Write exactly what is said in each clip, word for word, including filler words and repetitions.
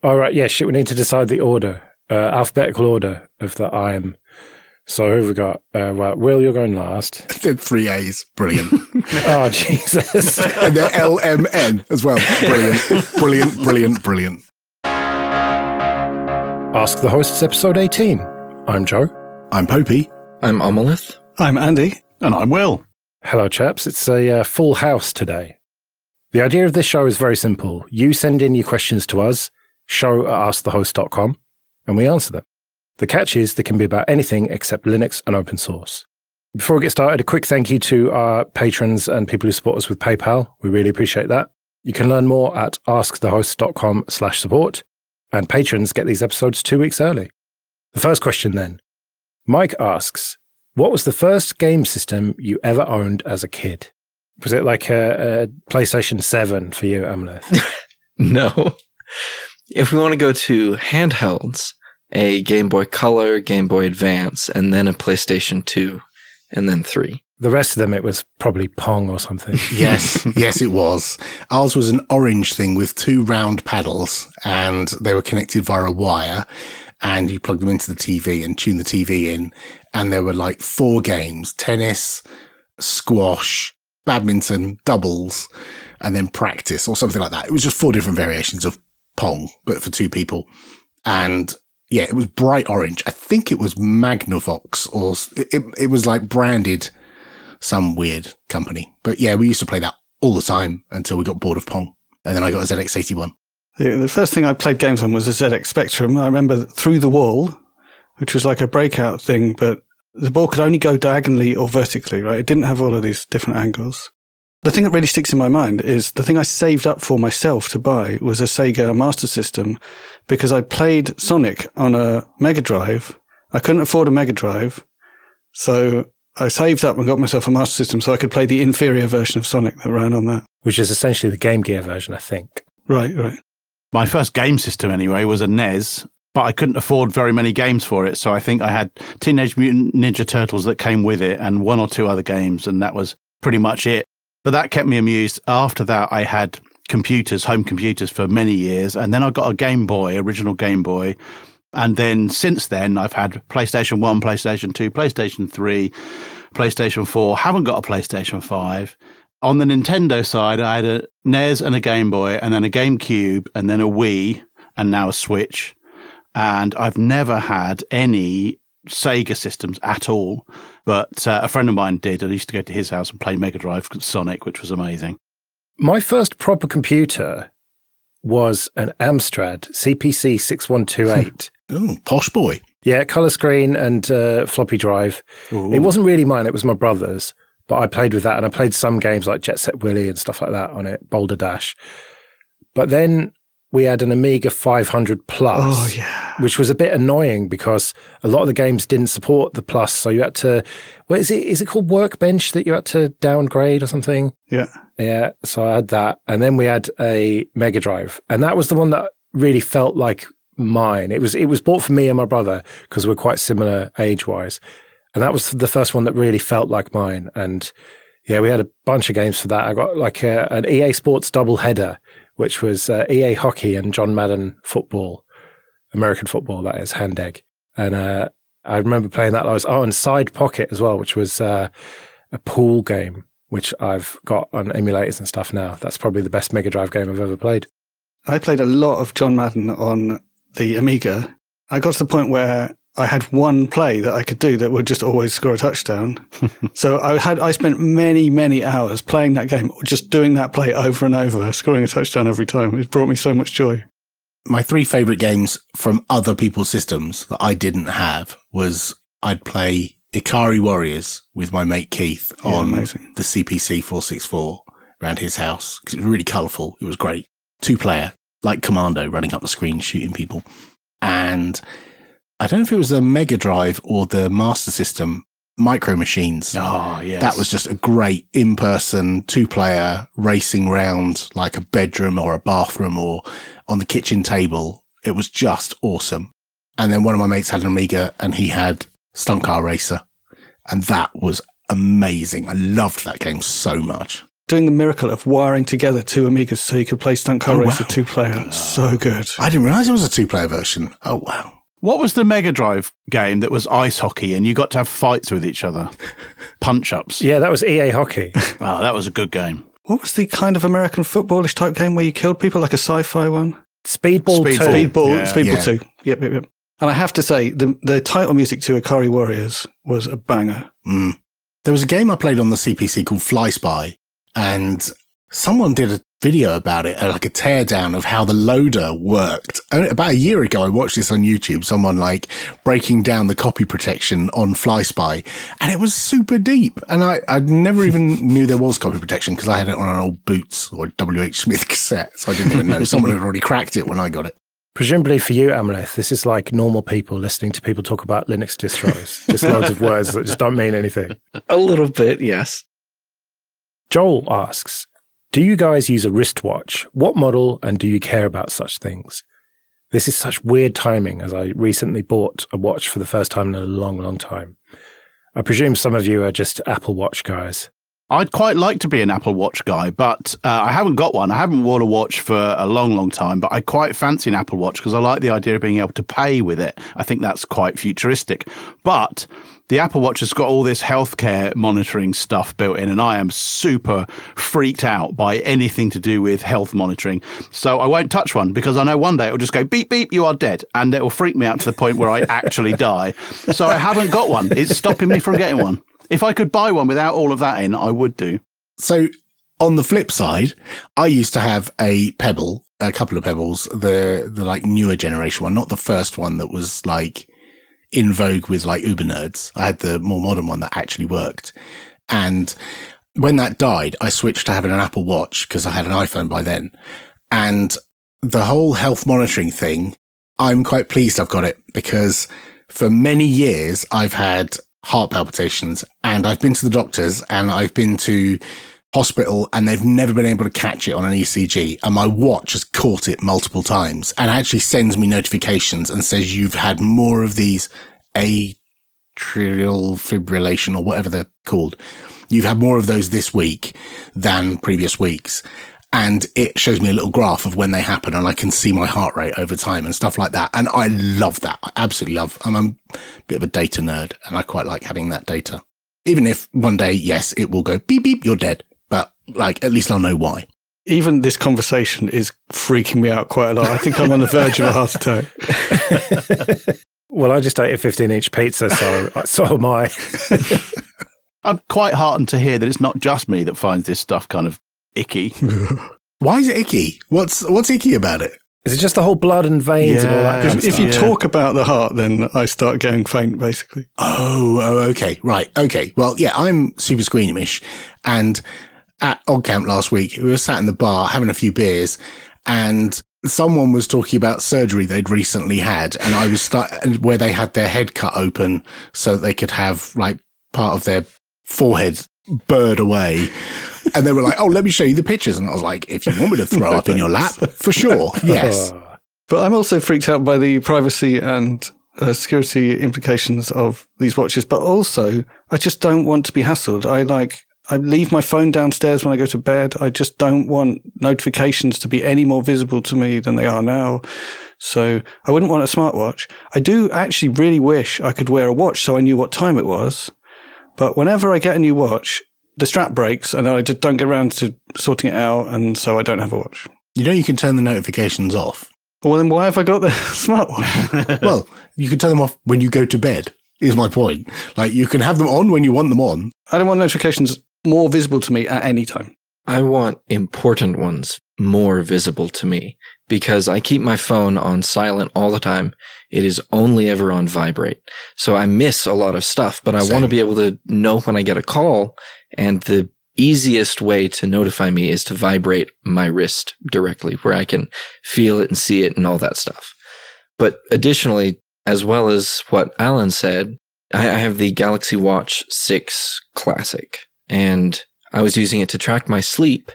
All right, yeah, shit, we need to decide the order, uh, alphabetical order of the I am. So who have we got? Uh, well, Will, you're going last. Three A's. Brilliant. Oh, Jesus. And they're L M N as well. Brilliant. Brilliant, brilliant, brilliant. Ask the Hosts, episode eighteen. I'm Joe. I'm Popey. I'm Amalith. I'm Andy. And I'm Will. Hello, chaps. It's a uh, full house today. The idea of this show is very simple. You send in your questions to us, show at ask the host dot com, and we answer them. The catch is they can be about anything except Linux and open source. Before we get started, a quick thank you to our patrons and people who support us with PayPal. We really appreciate that. You can learn more at ask the host dot com slash support, and patrons get these episodes two weeks early. The first question then. Mike asks, what was the first game system you ever owned as a kid? Was it like a, a PlayStation seven for you, Amalith? No. If we want to go to handhelds, a Game Boy Color, Game Boy Advance, and then a PlayStation two, and then three. The rest of them, it was probably Pong or something. Yes, yes, it was. Ours was an orange thing with two round paddles, and they were connected via a wire, and you plug them into the T V and tune the T V in, and there were like four games: tennis, squash, badminton, doubles, and then practice or something like that. It was just four different variations of Pong, but for two people. And yeah, it was bright orange. I think it was Magnavox, or it, it was like branded some weird company. But yeah, we used to play that all the time until we got bored of Pong. And then I got a Z X eighty-one. The, the first thing I played games on was a Z X Spectrum. I remember Through the Wall, which was like a breakout thing, but the ball could only go diagonally or vertically, right? It didn't have all of these different angles. The thing that really sticks in my mind is the thing I saved up for myself to buy was a Sega Master System, because I played Sonic on a Mega Drive. I couldn't afford a Mega Drive, so I saved up and got myself a Master System so I could play the inferior version of Sonic that ran on that. Which is essentially the Game Gear version, I think. Right, right. My first game system, anyway, was a N E S, but I couldn't afford very many games for it, so I think I had Teenage Mutant Ninja Turtles that came with it and one or two other games, and that was pretty much it. But that kept me amused. After that, I had computers, home computers for many years. And then I got a Game Boy, original Game Boy. And then since then, I've had PlayStation one, PlayStation two, PlayStation three, PlayStation four. Haven't got a PlayStation five. On the Nintendo side, I had a N E S and a Game Boy, and then a GameCube, and then a Wii, and now a Switch. And I've never had any Sega systems at all. But uh, a friend of mine did. I used to go to his house and play Mega Drive Sonic, which was amazing. My first proper computer was an Amstrad C P C six one two eight. Oh, posh boy. Yeah, colour screen and uh, floppy drive. Ooh. It wasn't really mine, it was my brother's. But I played with that, and I played some games like Jet Set Willy and stuff like that on it, Boulder Dash. But then we had an Amiga five hundred Plus, Oh, yeah. which was a bit annoying because a lot of the games didn't support the Plus. So you had to, what is it? Is it called Workbench that you had to downgrade or something? Yeah. Yeah. So I had that. And then we had a Mega Drive. And that was the one that really felt like mine. It was, it was bought for me and my brother because we're quite similar age-wise. And that was the first one that really felt like mine. And yeah, we had a bunch of games for that. I got like a, an E A Sports double header, which was uh, E A Hockey and John Madden football, American football, that is, hand egg. And uh, I remember playing that. I was, oh, and Side Pocket as well, which was uh, a pool game, which I've got on emulators and stuff now. That's probably the best Mega Drive game I've ever played. I played a lot of John Madden on the Amiga. I got to the point where I had one play that I could do that would just always score a touchdown. So I had I spent many, many hours playing that game, just doing that play over and over, scoring a touchdown every time. It brought me so much joy. My three favorite games from other people's systems that I didn't have was I'd play Ikari Warriors with my mate Keith Yeah, on amazing. the C P C four sixty-four around his house, because it was really colourful. It was great. Two player, like Commando, running up the screen, shooting people. And I don't know if it was the Mega Drive or the Master System, Micro Machines. Oh, yes. That was just a great in-person two-player racing round like a bedroom or a bathroom or on the kitchen table. It was just awesome. And then one of my mates had an Amiga and he had Stunt Car Racer. And that was amazing. I loved that game so much. doing the miracle of wiring together two Amigas so you could play Stunt Car Oh, Racer wow. two-player. So good. I didn't realize it was a two-player version. Oh, wow. What was the Mega Drive game that was ice hockey and you got to have fights with each other? Punch-ups. Yeah, that was E A Hockey. Oh, that was a good game. What was the kind of American footballish type game where you killed people, like a sci-fi one? Speedball Speedball. two. Speedball, yeah, Speedball yeah. two. Yep, yep, yep. And I have to say, the the title music to Akari Warriors was a banger. Mm. There was a game I played on the C P C called Fly Spy, and someone did a video about it, like a teardown of how the loader worked. And about a year ago, I watched this on YouTube, someone like breaking down the copy protection on Fly Spy, and it was super deep. And I, I never even knew there was copy protection because I had it on an old Boots or W H Smith cassette, so I didn't even know someone had already cracked it when I got it. Presumably for you, Amaleth, this is like normal people listening to people talk about Linux distros. Just loads of words that just don't mean anything. A little bit, yes. Joel asks, do you guys use a wristwatch? What model, and do you care about such things? This is such weird timing, as I recently bought a watch for the first time in a long, long time. I presume some of you are just Apple Watch guys. I'd quite like to be an Apple Watch guy, but uh, I haven't got one. I haven't worn a watch for a long, long time, but I quite fancy an Apple Watch because I like the idea of being able to pay with it. I think that's quite futuristic. But the Apple Watch has got all this healthcare monitoring stuff built in, and I am super freaked out by anything to do with health monitoring. So I won't touch one because I know one day it will just go beep, beep, you are dead. And it will freak me out to the point where I actually die. So I haven't got one. It's stopping me from getting one. If I could buy one without all of that in, I would do. So on the flip side, I used to have a Pebble, a couple of Pebbles, the the like newer generation one, not the first one that was like in vogue with like Uber nerds. I had the more modern one that actually worked. And when that died, I switched to having an Apple Watch because I had an iPhone by then. And the whole health monitoring thing, I'm quite pleased I've got it because for many years I've had heart palpitations and I've been to the doctors and I've been to hospital and they've never been able to catch it on an E C G, and my watch has caught it multiple times and actually sends me notifications and says you've had more of these atrial fibrillation or whatever they're called. You've had more of those this week than previous weeks. And it shows me a little graph of when they happen and I can see my heart rate over time and stuff like that. And I love that. I absolutely love. I'm a bit of a data nerd and I quite like having that data. Even if one day, yes, it will go beep, beep, you're dead. But like, at least I'll know why. Even this conversation is freaking me out quite a lot. I think I'm on the verge of a heart attack. Well, I just ate a fifteen-inch pizza, so so am I. I'm quite heartened to hear that it's not just me that finds this stuff kind of icky. Why is it icky? What's what's icky about it? Is it just the whole blood and veins and all that? Yeah. Kind of If, if stuff? you Yeah. talk about the heart, then I start getting faint, basically. Oh, oh, okay. Right. Okay. Well, yeah, I'm super squeamish. And at Odd Camp last week, we were sat in the bar having a few beers and someone was talking about surgery they'd recently had. And I was start where they had their head cut open so that they could have like part of their forehead burred away. And they were like, oh, let me show you the pictures. And I was like, if you want me to throw up in your lap, for sure. Yes. Oh. But I'm also freaked out by the privacy and uh, security implications of these watches. But also, I just don't want to be hassled. I like, I leave my phone downstairs when I go to bed. I just don't want notifications to be any more visible to me than they are now. So I wouldn't want a smartwatch. I do actually really wish I could wear a watch so I knew what time it was. But whenever I get a new watch, the strap breaks and I just don't get around to sorting it out. And so I don't have a watch. You know, you can turn the notifications off. Well, then why have I got the smartwatch? Well, you can turn them off when you go to bed, is my point. Like, you can have them on when you want them on. I don't want notifications more visible to me at any time. I want important ones more visible to me because I keep my phone on silent all the time. It is only ever on vibrate. So I miss a lot of stuff, but I Same. want to be able to know when I get a call. And the easiest way to notify me is to vibrate my wrist directly where I can feel it and see it and all that stuff. But additionally, as well as what Alan said, I I have the Galaxy Watch six Classic, and I was using it to track my sleep.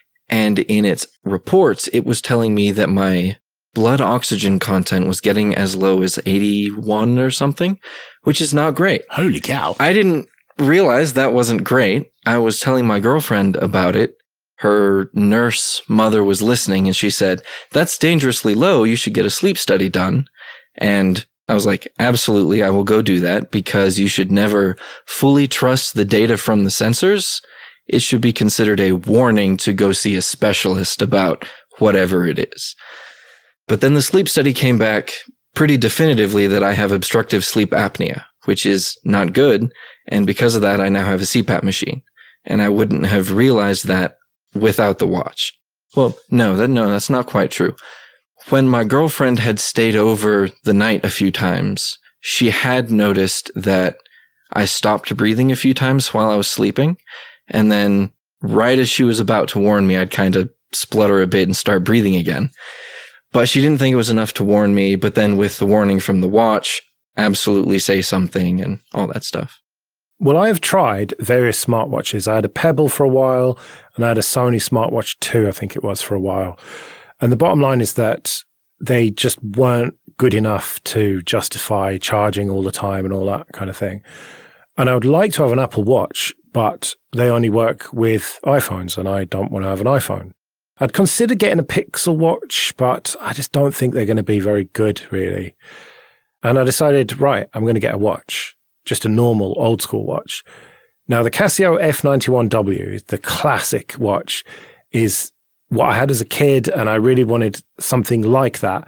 And in its reports, it was telling me that my blood oxygen content was getting as low as eighty-one or something, which is not great. Holy cow. I didn't realize that wasn't great. I was telling my girlfriend about it, her nurse mother was listening and she said, "That's dangerously low. You should get a sleep study done." And I was like, absolutely, I will go do that, because you should never fully trust the data from the sensors. It should be considered a warning to go see a specialist about whatever it is. But then the sleep study came back pretty definitively that I have obstructive sleep apnea, which is not good. And because of that, I now have a C PAP machine. And I wouldn't have realized that without the watch. Well, no, that, no, that's not quite true. When my girlfriend had stayed over the night a few times, she had noticed that I stopped breathing a few times while I was sleeping. And then right as she was about to warn me, I'd kind of splutter a bit and start breathing again. But she didn't think it was enough to warn me. But then with the warning from the watch, absolutely say something and all that stuff. Well, I have tried various smartwatches. I had a Pebble for a while, and I had a Sony Smartwatch two, I think it was, for a while. And the bottom line is that they just weren't good enough to justify charging all the time and all that kind of thing. And I would like to have an Apple Watch, but they only work with iPhones, and I don't want to have an iPhone. I'd consider getting a Pixel Watch, but I just don't think they're going to be very good, really. And I decided, right, I'm going to get a watch, just a normal old school watch. Now, the Casio F ninety-one W, the classic watch, is what I had as a kid, and I really wanted something like that.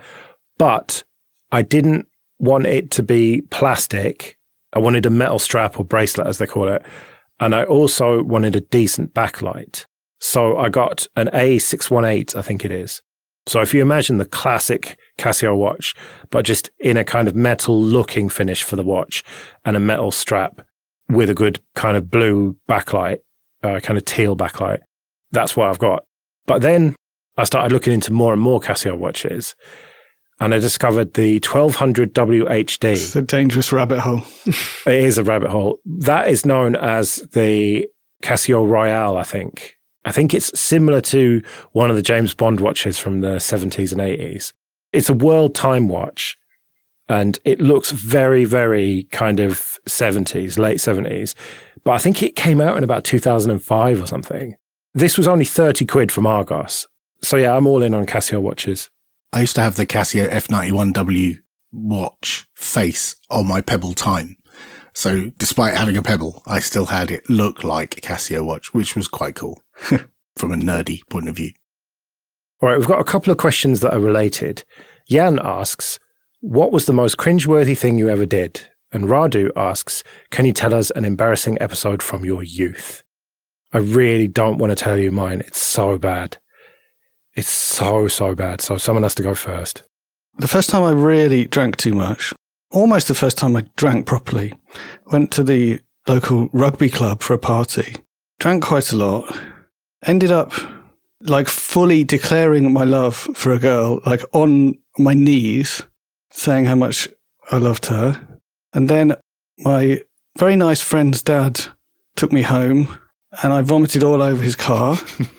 But I didn't want it to be plastic. I wanted a metal strap or bracelet, as they call it. And I also wanted a decent backlight. So I got an A six one eight, I think it is. So if you imagine the classic Casio watch, but just in a kind of metal looking finish for the watch and a metal strap with a good kind of blue backlight, uh, kind of teal backlight, that's what I've got. But then I started looking into more and more Casio watches, and I discovered the twelve hundred W H D. It's a dangerous rabbit hole. It is a rabbit hole. That is known as the Casio Royale, I think. I think it's similar to one of the James Bond watches from the seventies and eighties. It's a world time watch, and it looks very, very kind of seventies, late seventies. But I think it came out in about two thousand five or something. This was only thirty quid from Argos. So yeah, I'm all in on Casio watches. I used to have the Casio F ninety-one W watch face on my Pebble Time. So despite having a Pebble, I still had it look like a Casio watch, which was quite cool from a nerdy point of view. All right, we've got a couple of questions that are related. Jan asks, what was the most cringeworthy thing you ever did? And Radu asks, can you tell us an embarrassing episode from your youth? I really don't want to tell you mine. It's so bad. It's so, so bad. So someone has to go first. The first time I really drank too much, almost the first time I drank properly, went to the local rugby club for a party, drank quite a lot, ended up like fully declaring my love for a girl, like on my knees, saying how much I loved her. And then my very nice friend's dad took me home, and I vomited all over his car.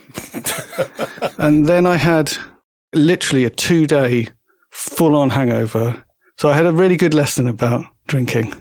And then I had literally a two-day full-on hangover. So I had a really good lesson about drinking.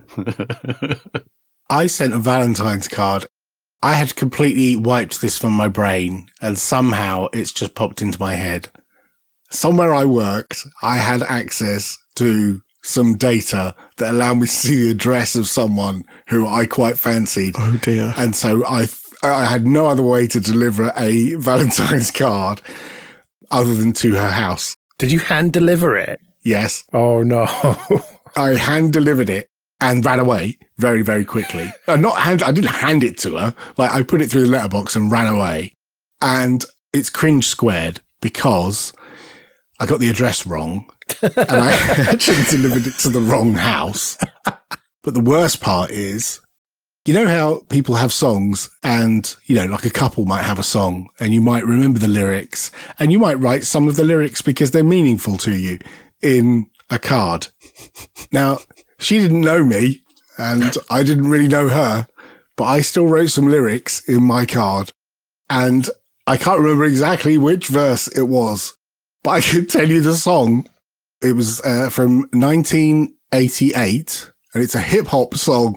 I sent a Valentine's card. I had completely wiped this from my brain, and somehow it's just popped into my head. Somewhere I worked, I had access to some data that allowed me to see the address of someone who I quite fancied. Oh dear. And so I I had no other way to deliver a Valentine's card other than to her house. Did you hand deliver it? Yes. Oh, no. I hand delivered it and ran away very, very quickly. Uh, not hand, I didn't hand it to her. Like, I put it through the letterbox and ran away. And it's cringe squared because I got the address wrong and I actually delivered it to the wrong house. But the worst part is, you know how people have songs and, you know, like a couple might have a song and you might remember the lyrics and you might write some of the lyrics because they're meaningful to you in a card. Now, she didn't know me and I didn't really know her, but I still wrote some lyrics in my card. And I can't remember exactly which verse it was, but I can tell you the song. It was uh, from nineteen eighty-eight and it's a hip hop song.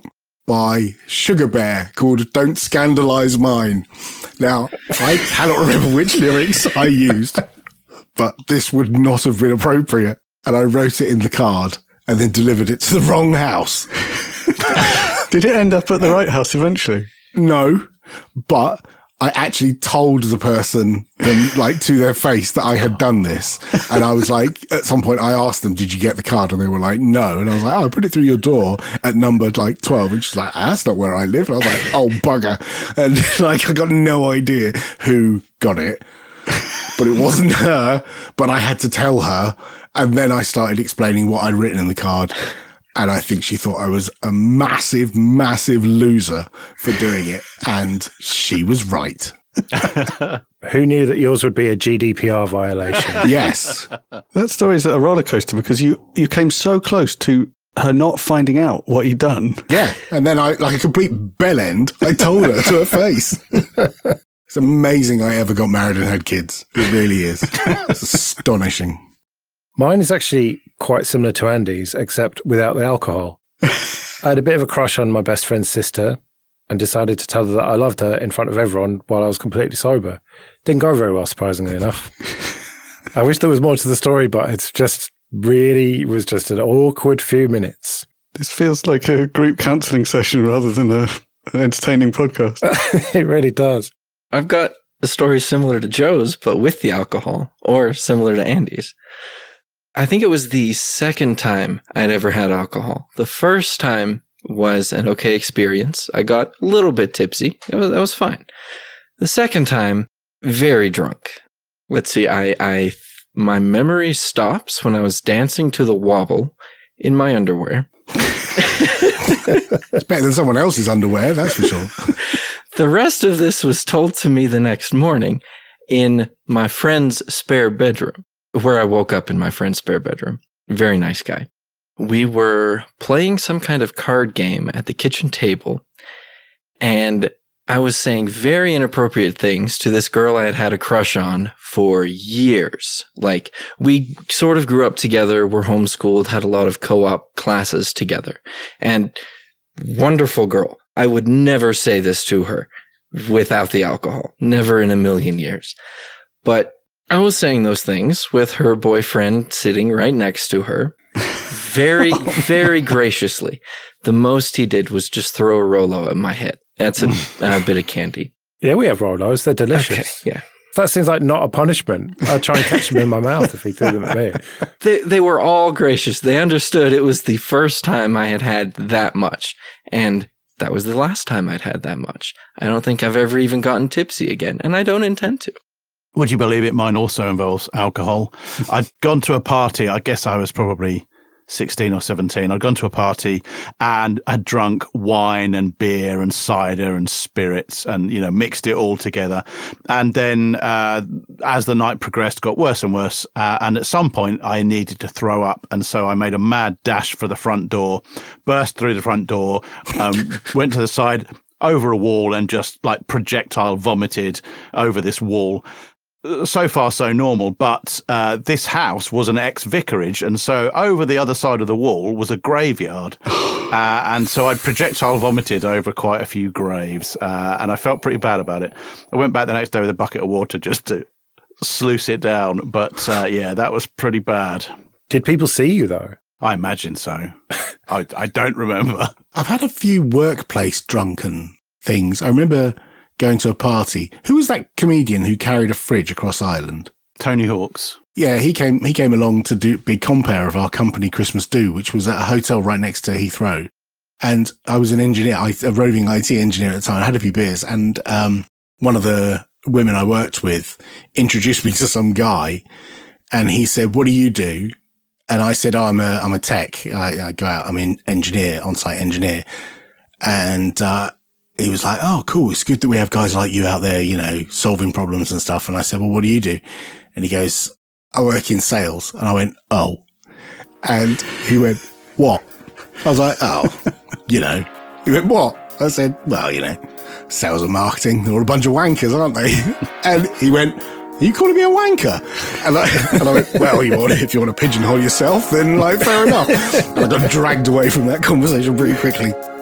by Sugar Bear called Don't Scandalize Mine. Now, I cannot remember which lyrics I used, but this would not have been appropriate. And I wrote it in the card and then delivered it to the wrong house. Did it end up at the right house eventually? No, but I actually told the person, um, like, to their face that I had done this. And I was like, at some point I asked them, did you get the card? And they were like, no. And I was like, oh, I put it through your door at number like twelve. And she's like, that's not where I live. And I was like, oh, bugger. And like, I got no idea who got it, but it wasn't her, but I had to tell her. And then I started explaining what I'd written in the card. And I think she thought I was a massive, massive loser for doing it. And she was right. Who knew that yours would be a G D P R violation? Yes. That story is a roller coaster because you, you came so close to her not finding out what you'd done. Yeah. And then I, like a complete bell end, I told her to her face. It's amazing I ever got married and had kids. It really is. It's astonishing. Mine is actually quite similar to Andy's, except without the alcohol. I had a bit of a crush on my best friend's sister and decided to tell her that I loved her in front of everyone while I was completely sober. Didn't go very well, surprisingly enough. I wish there was more to the story, but it's just really was just an awkward few minutes. This feels like a group counselling session rather than a, an entertaining podcast. It really does. I've got a story similar to Joe's, but with the alcohol, or similar to Andy's. I think it was the second time I'd ever had alcohol. The first time was an okay experience. I got a little bit tipsy. It was, that was fine. The second time, very drunk. Let's see, I, I, my memory stops when I was dancing to the wobble in my underwear. It's better than someone else's underwear, that's for sure. The rest of this was told to me the next morning in my friend's spare bedroom, where I woke up in my friend's spare bedroom. Very nice guy. We were playing some kind of card game at the kitchen table, and I was saying very inappropriate things to this girl I had had a crush on for years. Like, we sort of grew up together, were homeschooled, had a lot of co-op classes together, and wonderful girl. I would never say this to her without the alcohol. Never in a million years. But I was saying those things with her boyfriend sitting right next to her, very, very graciously. The most he did was just throw a Rolo at my head. That's a, a bit of candy. Yeah, we have Rolos. They're delicious. Okay, yeah. That seems like not a punishment. I'd try and catch them in my mouth if he threw them at me. They, they were all gracious. They understood it was the first time I had had that much. And that was the last time I'd had that much. I don't think I've ever even gotten tipsy again, and I don't intend to. Would you believe it? Mine also involves alcohol. I'd gone to a party. I guess I was probably sixteen or seventeen. I'd gone to a party and had drunk wine and beer and cider and spirits and, you know, mixed it all together. And then uh, as the night progressed, got worse and worse. Uh, and at some point I needed to throw up. And so I made a mad dash for the front door, burst through the front door, um, went to the side over a wall and just like projectile vomited over this wall. So far, so normal, but uh, this house was an ex-vicarage, and so over the other side of the wall was a graveyard, uh, and so I projectile vomited over quite a few graves, uh, and I felt pretty bad about it. I went back the next day with a bucket of water just to sluice it down, but uh, yeah, that was pretty bad. Did people see you, though? I imagine so. I, I don't remember. I've had a few workplace drunken things. I remember going to a party. Who was that comedian who carried a fridge across Ireland? Tony Hawks. Yeah, he came he came along to do big compare of our company Christmas Do, which was at a hotel right next to Heathrow. And I was an engineer, I, a roving I T engineer at the time. I had a few beers, and um, one of the women I worked with introduced me to some guy, and he said, "What do you do?" And I said, oh, "I'm a I'm a tech. I, I go out. I'm an engineer, on-site engineer." And uh, he was like, "Oh, cool. It's good that we have guys like you out there, you know, solving problems and stuff." And I said, "Well, what do you do?" And he goes, "I work in sales." And I went, "Oh." And he went, "What?" I was like, "Oh, you know." He went, "What?" I said, "Well, you know, sales and marketing. They're all a bunch of wankers, aren't they?" And he went, "Are you calling me a wanker?" And I, and I went, "Well, you want, if you want to pigeonhole yourself, then like, fair enough." And I got dragged away from that conversation pretty quickly.